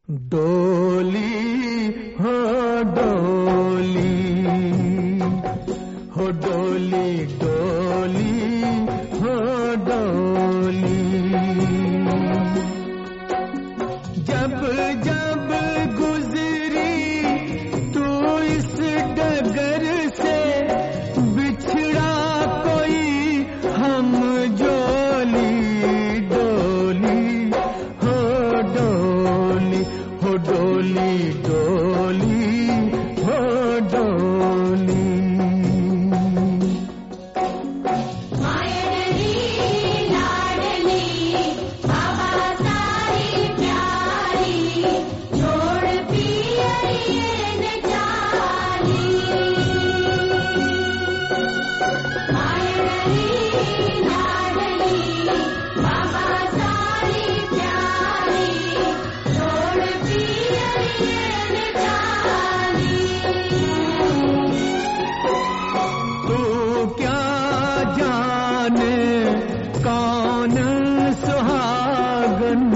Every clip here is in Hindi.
डोली हो डोली हो डोली डोली हो डोली, जब जब गुजरी तू इस डगर से, बिछड़ा कोई हम जोली। डोली हो डोली हो डोली डोली हो डोली। कौन सुहागन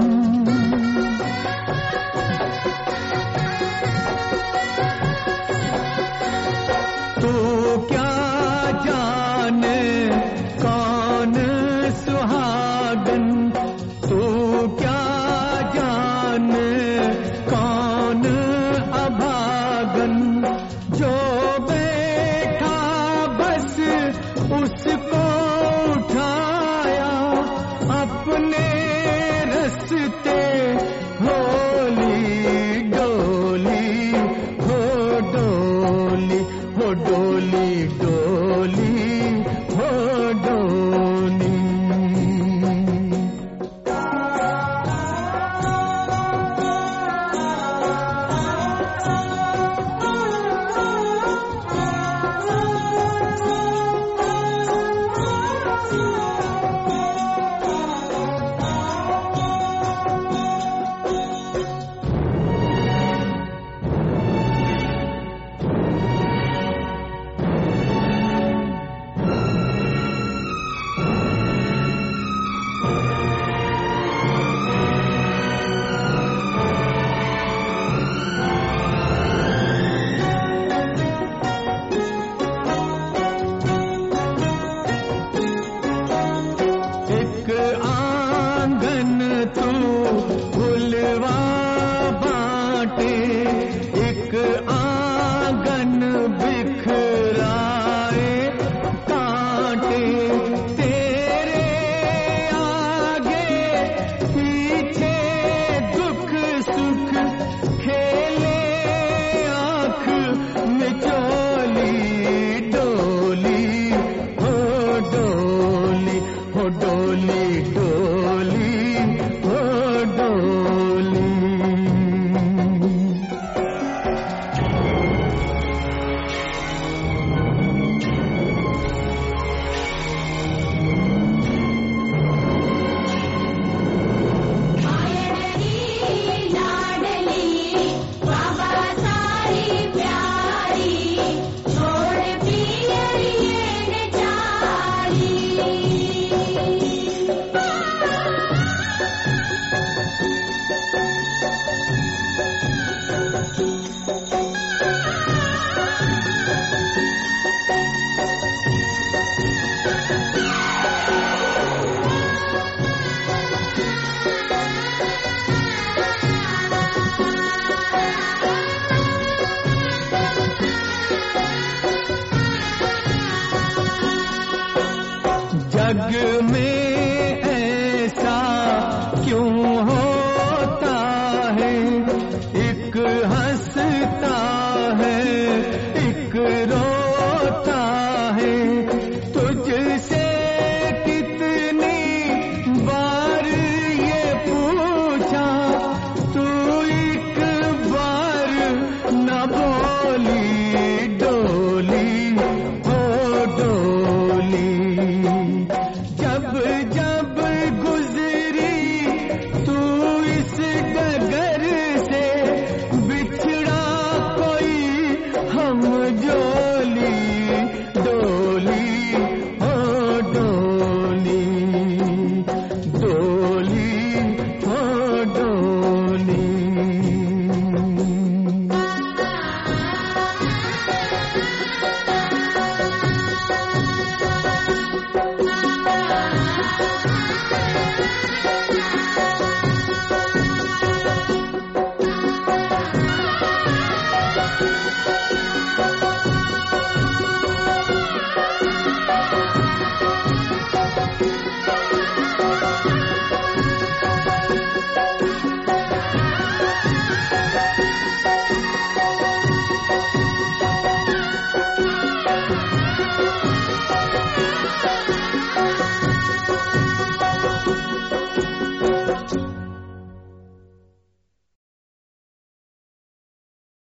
तू क्या जाने, कौन सुहागन तू क्या जाने, कौन अभागन जो बैठा बस उसको उठाया अपने रस्ते। होली डोली हो डोली हो डोली डोली हो डोली। आंगन तू फुलवा बाटे, एक आंगन बिखराए कांटे। तेरे आगे पीछे दुख सुख खेले आँख मिचोली। डोली हो डोली हो डोली डोली हो डोली। जग में ऐसा क्यों होता है, एक हंसता